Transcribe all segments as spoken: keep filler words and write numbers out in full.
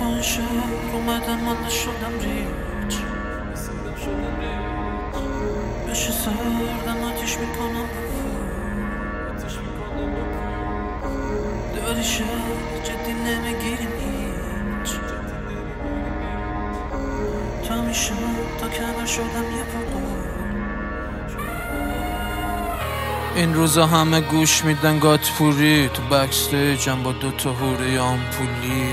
اپا شهر اومدم مانده شدم ریچ بشه سردم آتیش میکنم داری شهر جدی نمیگیریم هیچ تا میشم تا کمر شدم یه پرقور. این روزا همه گوش میدن گاتپوری تو بکستیجم با دوتا هوری آمپولی.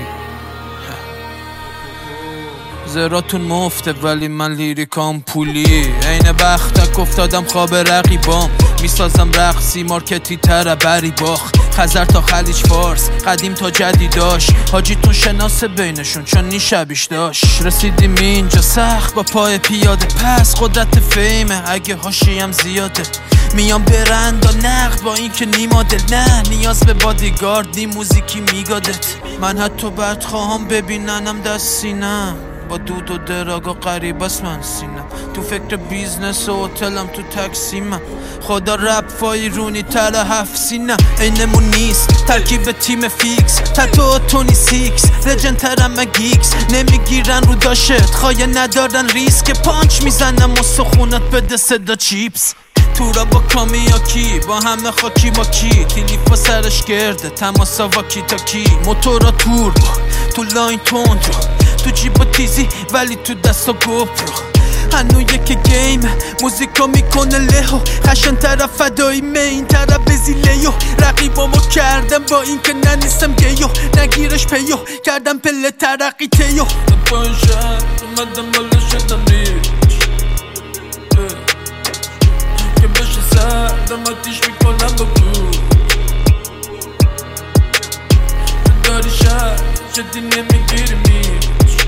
زراتون مفته ولی من لیریکام پولی. عین بختک افتادم خواب رقیبام، میسازم رقصی مارکتی تره بری باخ. خزر تا خلیج فارس قدیم تا جدیداش، حاجیتون شناسه بینشون چون نی شبیش داشت. رسیدیم اینجا سخت با پای پیاده، پس قدرت فیمه اگه حاشیه‌ام زیاده. میام برند و نقد با این که نیما دل، نه نیاز به بادیگارد نی موزیکی میگادت. من حتی بد خواهم ببیننم دست سینم، با دود و دراگ و قریب است من سینم. تو فکر بیزنس و هتلم تو تکسیمم، خدا رپ فایرونی تر هفت سینم. اینمون نیست ترکیب تیم فیکس، تتو تونی سیکس لجن ترم گیکس. نمیگیرن رو داشت خواهی ندارن ریسک، پانچ میزنم و سخونت بده صدا چیپس. تورا با کامیاکی با همه خاکی ماکی، تیلیفا سرش گرده تماسا واکی تاکی. موتورا تور با تو لاین تند رو، تو جیبا تیزی ولی تو دستا گوپرو. هنو یک گیم موزیکا میکنه لهو، خشن طرف فدایی مین طرف بزیلیو. رقیبامو کردم با این که ننیستم گیو، نگیرش پیو کردم پله ترقی تیو. با این شهر اومدم بالا شدم ریچ، که بشه سردم آتیش میکنم با بود. داری شهر جدی نمیگیریم هیچ،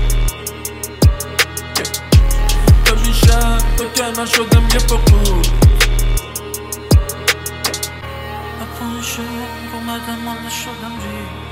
تا میشم تا کمر شدم یه پاقود. اپا شهر اومدم مانده شدم ریچ